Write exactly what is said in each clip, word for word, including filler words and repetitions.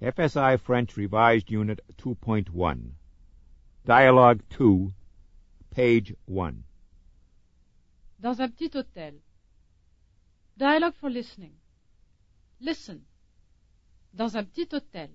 F S I French Revised Unit two point one. Dialogue two, page one. Dans un petit hôtel. Dialogue for listening. Listen. Dans un petit hôtel.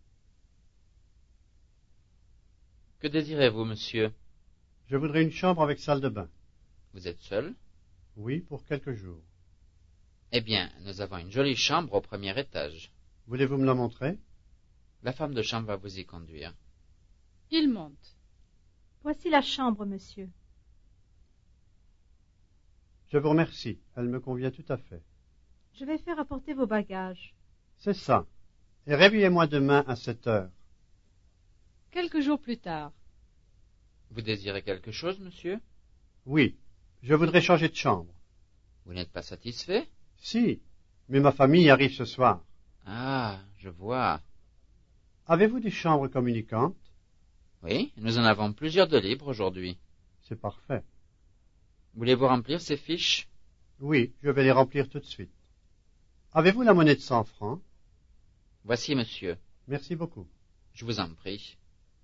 Que désirez-vous, monsieur? Je voudrais une chambre avec salle de bain. Vous êtes seul? Oui, pour quelques jours. Eh bien, nous avons une jolie chambre au premier étage. Voulez-vous me la montrer? La femme de chambre va vous y conduire. Il monte. Voici la chambre, monsieur. Je vous remercie. Elle me convient tout à fait. Je vais faire apporter vos bagages. C'est ça. Et réveillez-moi demain à sept heures. Quelques jours plus tard. Vous désirez quelque chose, monsieur? Oui, je voudrais changer de chambre. Vous n'êtes pas satisfait? Si, mais ma famille arrive ce soir. Ah, je vois. Avez-vous des chambres communicantes? Oui, nous en avons plusieurs de libres aujourd'hui. C'est parfait. Voulez-vous remplir ces fiches? Oui, je vais les remplir tout de suite. Avez-vous la monnaie de cent francs? Voici, monsieur. Merci beaucoup. Je vous en prie.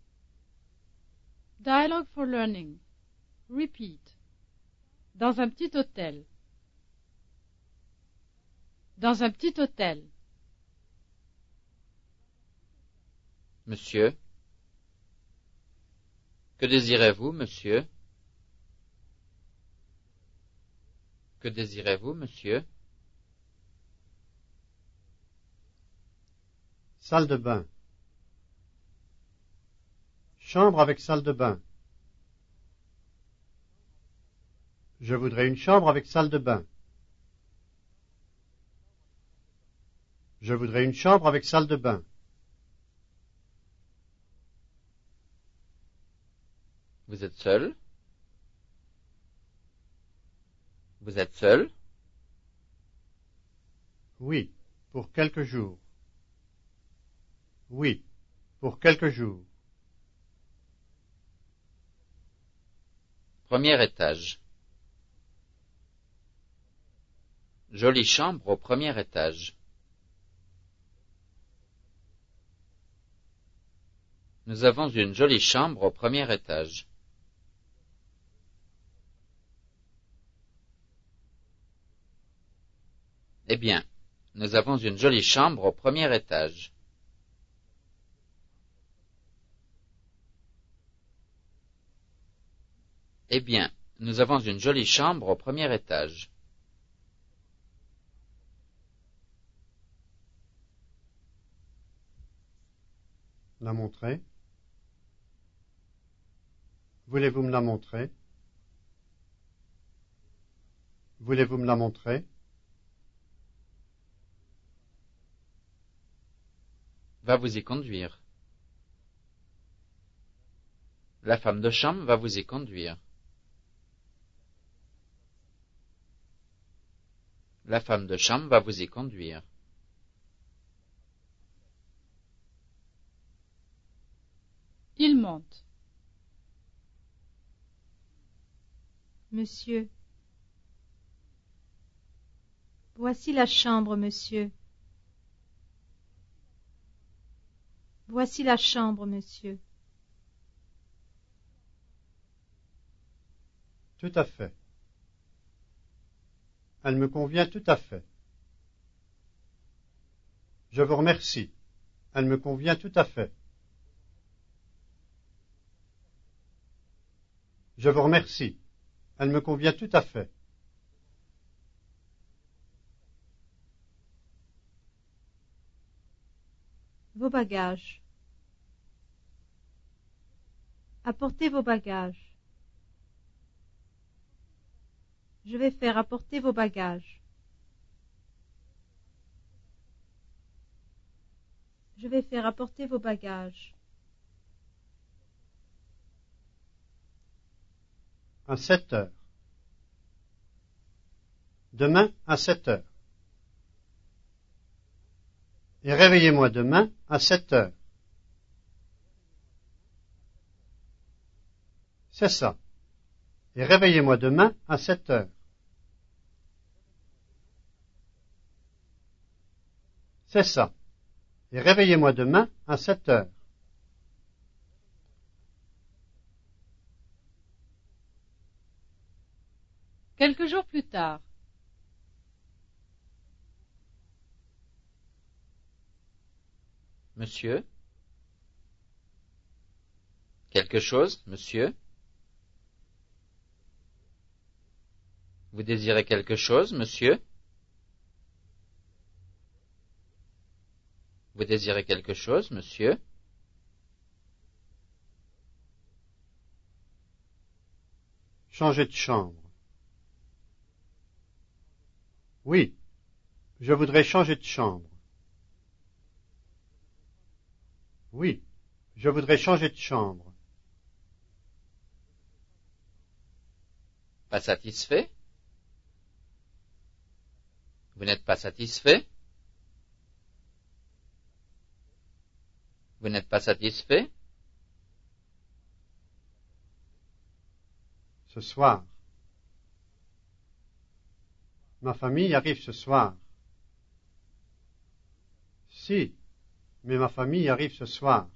Dialogue for learning. Repeat. Dans un petit hôtel. Dans un petit hôtel. Monsieur? Que désirez-vous, monsieur? Que désirez-vous, monsieur? Salle de bain. Chambre avec salle de bain. Je voudrais une chambre avec salle de bain. Je voudrais une chambre avec salle de bain. Vous êtes seul? Vous êtes seul? Oui, pour quelques jours. Oui, pour quelques jours. Premier étage. Jolie chambre au premier étage. Nous avons une jolie chambre au premier étage. Eh bien, nous avons une jolie chambre au premier étage. Eh bien, nous avons une jolie chambre au premier étage. La montrer? Voulez-vous me la montrer? Voulez-vous me la montrer? Va vous y conduire. La femme de chambre va vous y conduire. La femme de chambre va vous y conduire. Il monte. Monsieur. Voici la chambre, monsieur. Voici la chambre, monsieur. Tout à fait. Elle me convient tout à fait. Je vous remercie. Elle me convient tout à fait. Je vous remercie. Elle me convient tout à fait. Vos bagages. Apportez vos bagages. Je vais faire apporter vos bagages. Je vais faire apporter vos bagages. À sept heures. Demain à sept heures. Et réveillez-moi demain à sept heures. C'est ça. Et réveillez-moi demain à sept heures. C'est ça. et réveillez-moi demain à sept heures. Quelques jours plus tard. Monsieur? Quelque chose, monsieur? Vous désirez quelque chose, monsieur? Vous désirez quelque chose, monsieur? Changer de chambre. Oui, je voudrais changer de chambre. Oui, je voudrais changer de chambre. Pas satisfait? Vous n'êtes pas satisfait? Vous n'êtes pas satisfait? Ce soir. Ma famille arrive ce soir. Si, mais ma famille arrive ce soir.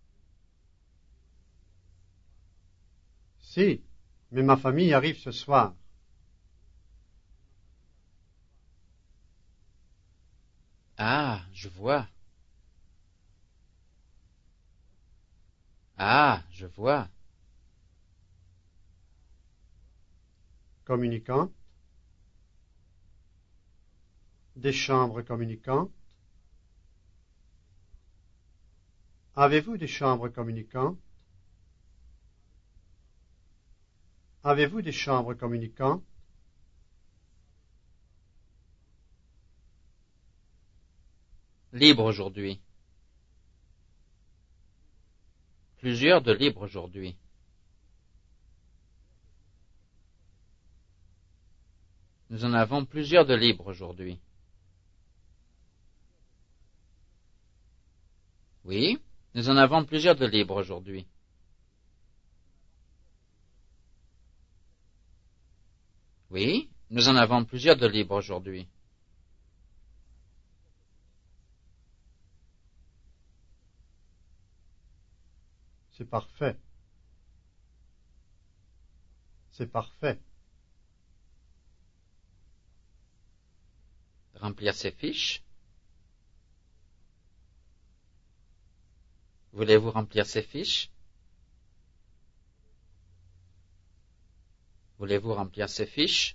Si, mais ma famille arrive ce soir. Ah, je vois. Ah, je vois. Communicante. Des chambres communicantes. Avez-vous des chambres communicantes? Avez-vous des chambres communicantes? Libre aujourd'hui. Plusieurs de libres aujourd'hui. Nous en avons plusieurs de libres aujourd'hui. Oui, nous en avons plusieurs de libres aujourd'hui. Oui, nous en avons plusieurs de libres aujourd'hui. C'est parfait. C'est parfait. Remplir ses fiches. Voulez-vous remplir ces fiches? Voulez-vous remplir ces fiches?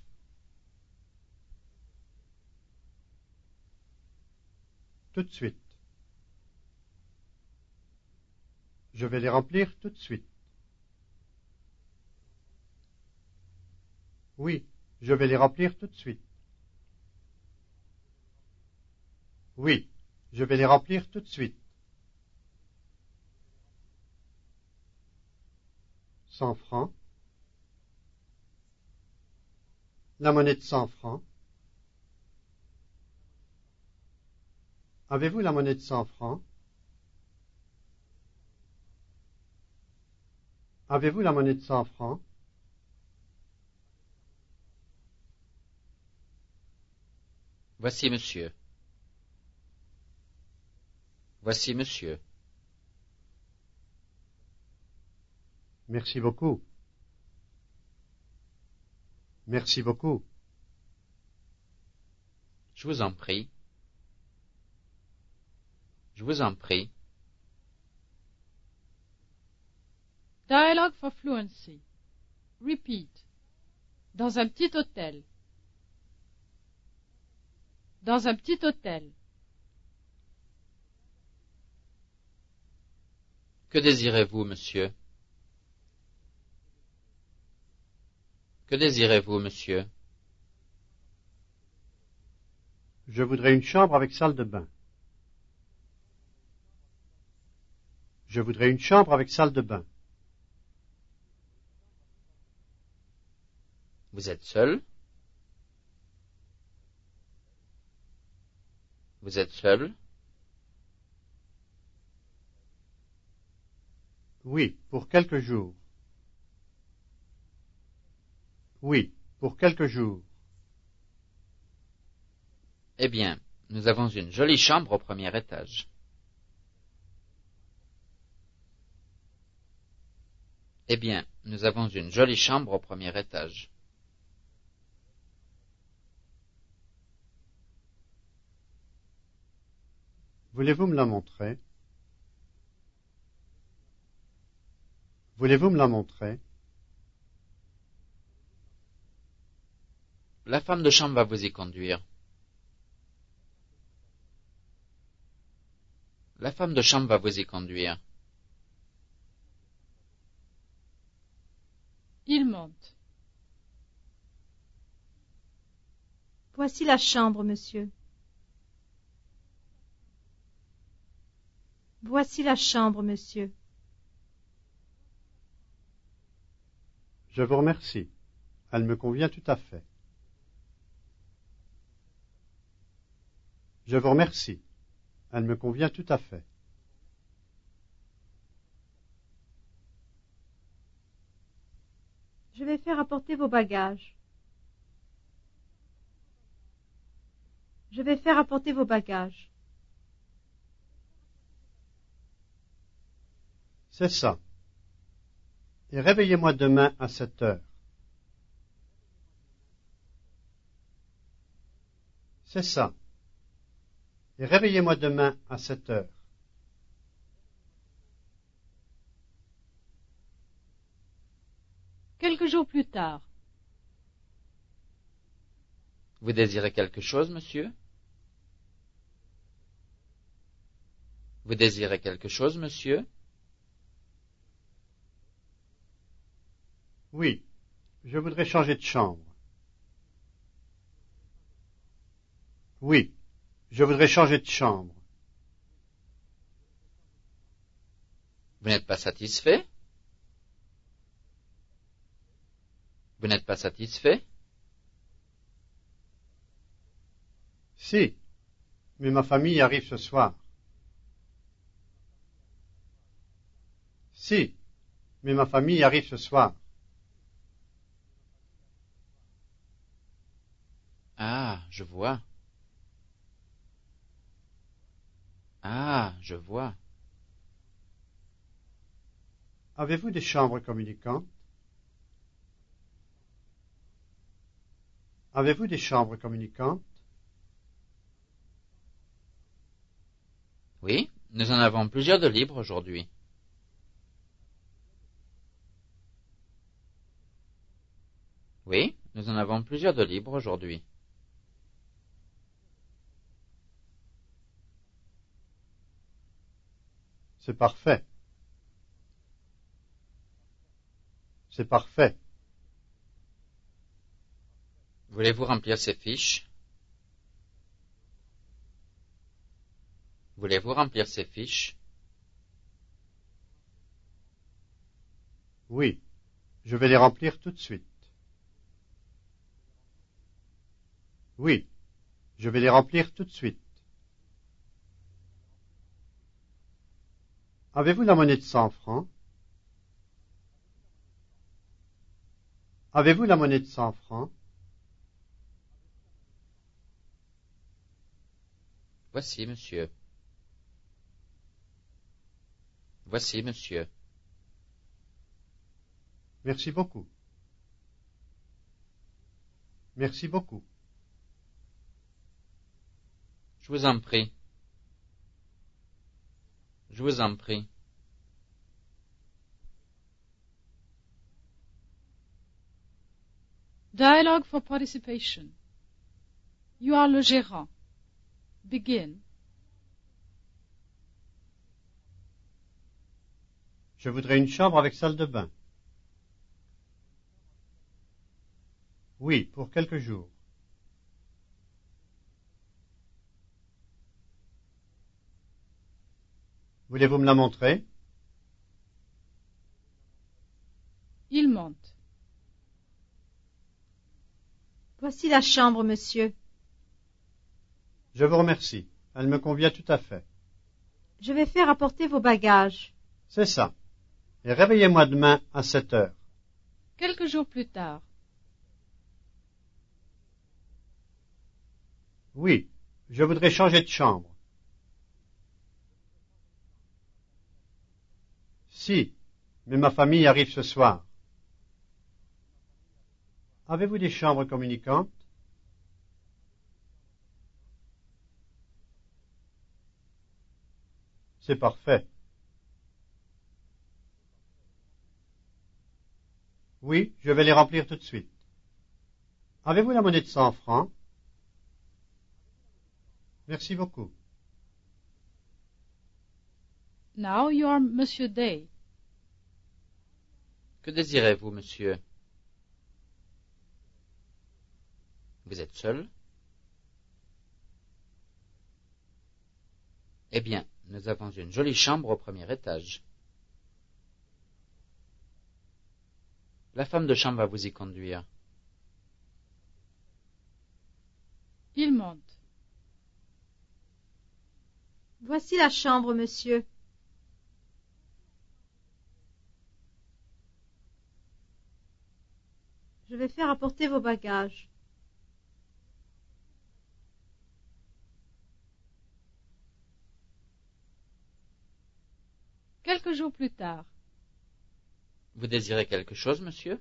Tout de suite. Je vais les remplir tout de suite. Oui, je vais les remplir tout de suite. Oui, je vais les remplir tout de suite. Cent francs. La monnaie de cent francs. Avez-vous la monnaie de cent francs? Avez-vous la monnaie de cent francs? Voici monsieur. Voici monsieur. Merci beaucoup. Merci beaucoup. Je vous en prie. Je vous en prie. Dialogue for fluency. Repeat. Dans un petit hôtel. Dans un petit hôtel. Que désirez-vous, monsieur? Que désirez-vous, monsieur? Je voudrais une chambre avec salle de bain. Je voudrais une chambre avec salle de bain. Vous êtes seul? Vous êtes seul? Oui, pour quelques jours. Oui, pour quelques jours. Eh bien, nous avons une jolie chambre au premier étage. Eh bien, nous avons une jolie chambre au premier étage. Voulez-vous me la montrer? Voulez-vous me la montrer? La femme de chambre va vous y conduire. La femme de chambre va vous y conduire. Il monte. Voici la chambre, monsieur. Voici la chambre, monsieur. Je vous remercie. Elle me convient tout à fait. Je vous remercie. Elle me convient tout à fait. Je vais faire apporter vos bagages. Je vais faire apporter vos bagages. C'est ça. Et réveillez-moi demain à sept heures. C'est ça. Et réveillez-moi demain à sept heures. Quelques jours plus tard. Vous désirez quelque chose, monsieur? Vous désirez quelque chose, monsieur? Oui, je voudrais changer de chambre. Oui, je voudrais changer de chambre. Vous n'êtes pas satisfait? Vous n'êtes pas satisfait? Si, mais ma famille arrive ce soir. Si, mais ma famille arrive ce soir. Ah, je vois. Ah, je vois. Avez-vous des chambres communicantes? Avez-vous des chambres communicantes? Oui, nous en avons plusieurs de libres aujourd'hui. Oui, nous en avons plusieurs de libres aujourd'hui. C'est parfait. C'est parfait. Voulez-vous remplir ces fiches? Voulez-vous remplir ces fiches? Oui, je vais les remplir tout de suite. Oui, je vais les remplir tout de suite. Avez-vous la monnaie de cent francs? Avez-vous la monnaie de cent francs? Voici, monsieur. Voici, monsieur. Merci beaucoup. Merci beaucoup. Je vous en prie. Je vous en prie. Dialogue for participation. You are le gérant. Begin. Je voudrais une chambre avec salle de bain. Oui, pour quelques jours. Voulez-vous me la montrer? Il monte. Voici la chambre, monsieur. Je vous remercie. Elle me convient tout à fait. Je vais faire apporter vos bagages. C'est ça. Et réveillez-moi demain à sept heures. Quelques jours plus tard. Oui, je voudrais changer de chambre. Si, mais ma famille arrive ce soir. Avez-vous des chambres communicantes? C'est parfait. Oui, je vais les remplir tout de suite. Avez-vous la monnaie de cent francs? Merci beaucoup. Now you are Monsieur Day. Que désirez-vous, monsieur? Vous êtes seul? Eh bien, nous avons une jolie chambre au premier étage. La femme de chambre va vous y conduire. Il monte. Voici la chambre, monsieur. Je vais faire apporter vos bagages. Quelques jours plus tard. Vous désirez quelque chose, monsieur?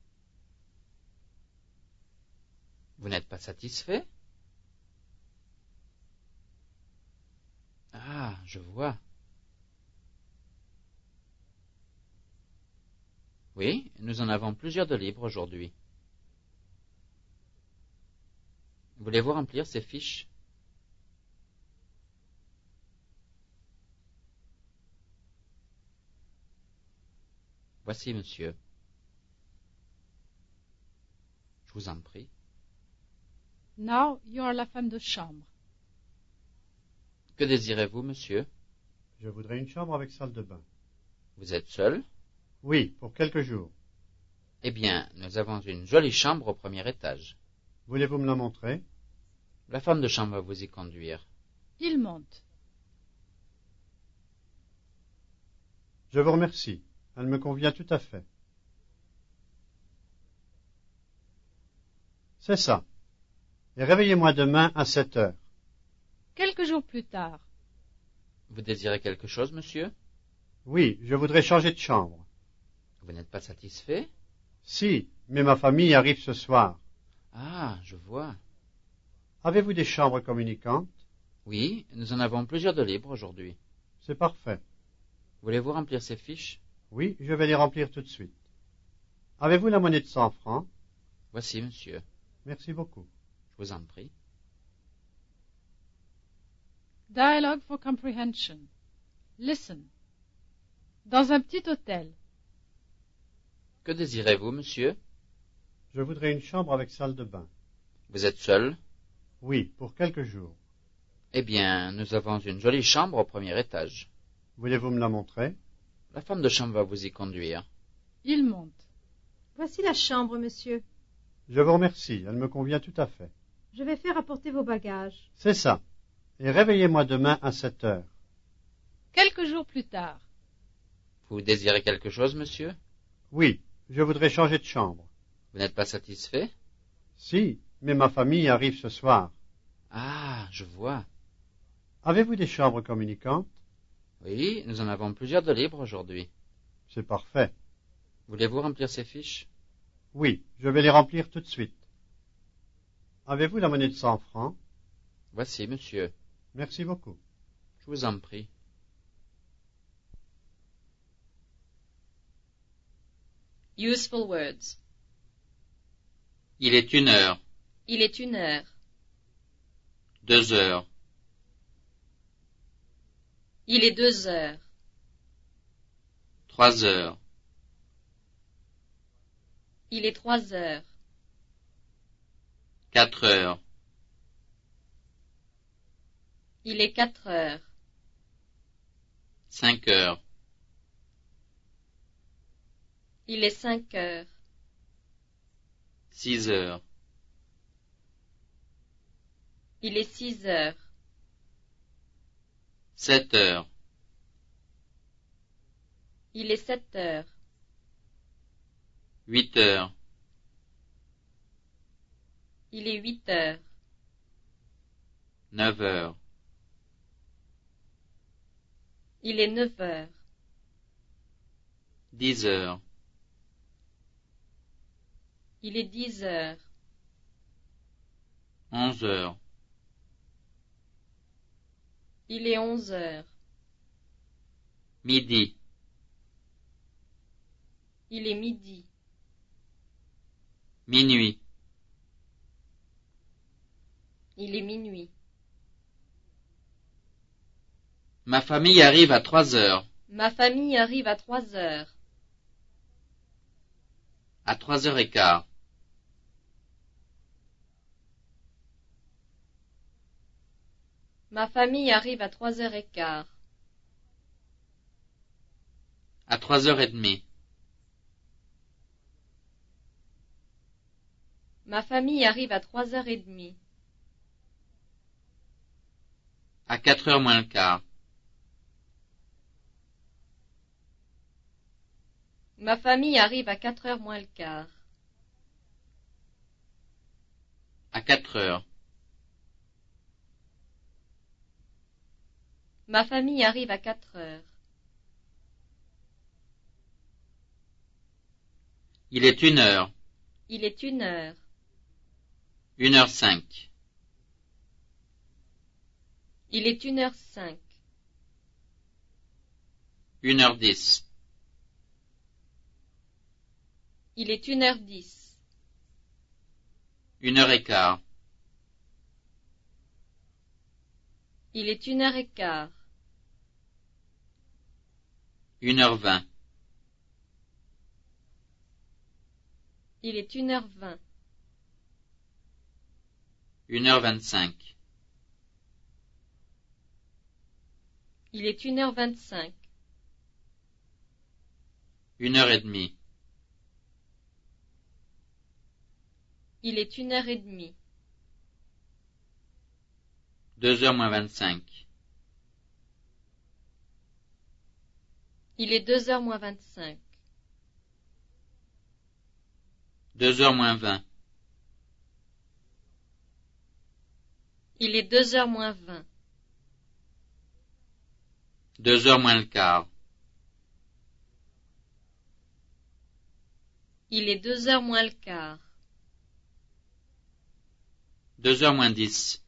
Vous n'êtes pas satisfait? Ah, je vois. Oui, nous en avons plusieurs de libres aujourd'hui. Voulez-vous remplir ces fiches? Voici, monsieur. Je vous en prie. Now you are la femme de chambre. Que désirez-vous, monsieur? Je voudrais une chambre avec salle de bain. Vous êtes seul? Oui, pour quelques jours. Eh bien, nous avons une jolie chambre au premier étage. Voulez-vous me la montrer? La femme de chambre va vous y conduire. Il monte. Je vous remercie. Elle me convient tout à fait. C'est ça. Et réveillez-moi demain à sept heures. Quelques jours plus tard. Vous désirez quelque chose, monsieur? Oui, je voudrais changer de chambre. Vous n'êtes pas satisfait? Si, mais ma famille arrive ce soir. Ah, je vois. Avez-vous des chambres communicantes? Oui, nous en avons plusieurs de libres aujourd'hui. C'est parfait. Voulez-vous remplir ces fiches? Oui, je vais les remplir tout de suite. Avez-vous la monnaie de cent francs? Voici, monsieur. Merci beaucoup. Je vous en prie. Dialogue for comprehension. Listen. Dans un petit hôtel. Que désirez-vous, monsieur? Je voudrais une chambre avec salle de bain. Vous êtes seul? Oui, pour quelques jours. Eh bien, nous avons une jolie chambre au premier étage. Voulez-vous me la montrer? La femme de chambre va vous y conduire. Il monte. Voici la chambre, monsieur. Je vous remercie. Elle me convient tout à fait. Je vais faire apporter vos bagages. C'est ça. Et réveillez-moi demain à sept heures. Quelques jours plus tard. Vous désirez quelque chose, monsieur? Oui, je voudrais changer de chambre. Vous n'êtes pas satisfait? Si, mais ma famille arrive ce soir. Ah, je vois. Avez-vous des chambres communicantes? Oui, nous en avons plusieurs de libres aujourd'hui. C'est parfait. Voulez-vous remplir ces fiches? Oui, je vais les remplir tout de suite. Avez-vous la monnaie de cent francs? Voici, monsieur. Merci beaucoup. Je vous en prie. Useful words. Il est une heure. Il est une heure. Deux heures. Il est deux heures. Trois heures. Il est trois heures. Quatre heures. Il est quatre heures. Cinq heures. Il est cinq heures. Six heures. Il est six heures. Sept heures. Il est sept heures. Huit heures. Il est huit heures. Neuf heures. Il est neuf heures. dix heures. Il est dix heures. onze heures. Il est onze heures. Midi. Il est midi. Minuit. Il est minuit. Ma famille arrive à trois heures. Ma famille arrive à trois heures. À trois heures et quart. Ma famille arrive à trois heures et quart. À trois heures et demie. Ma famille arrive à trois heures et demie. À quatre heures moins le quart. Ma famille arrive à quatre heures moins le quart. À quatre heures. Ma famille arrive à quatre heures. Il est une heure. Il est une heure. Une heure cinq. Il est une heure cinq. Une heure dix. Il est une heure dix. Une heure et quart. Il est une heure et quart. Une heure vingt. Il est une heure vingt. Une heure vingt-cinq. Il est une heure vingt-cinq. Une heure et demie. Il est une heure et demie. Deux heures moins vingt-cinq. Il est deux heures moins vingt-cinq. Deux heures moins vingt. Il est deux heures moins vingt. Deux heures moins le quart. Il est deux heures moins le quart. Deux heures moins dix.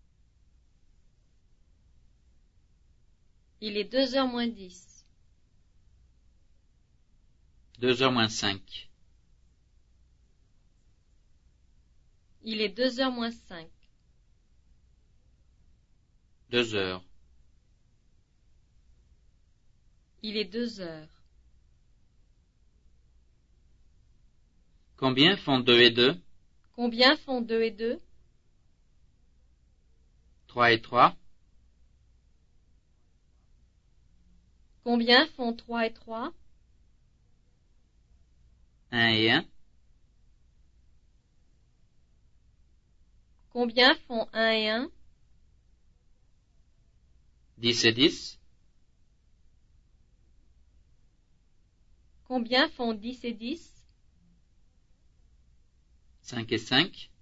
Il est deux heures moins dix. Deux heures moins cinq. Il est deux heures moins cinq. Deux heures. Il est deux heures. Combien font deux et deux? Combien font deux et deux? Trois et trois? Combien font trois et trois? Un et un? Combien font un et un? Dix et dix? Combien font dix et dix? Cinq et cinq?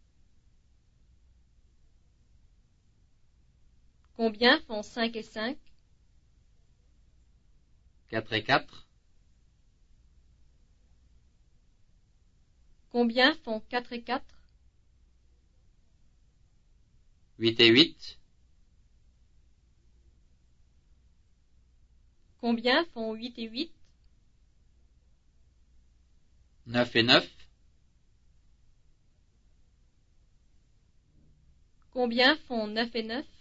Combien font cinq et cinq? Quatre et quatre? Combien font quatre et quatre? Huit et huit? Combien font huit et huit? Neuf et neuf? Combien font neuf et neuf?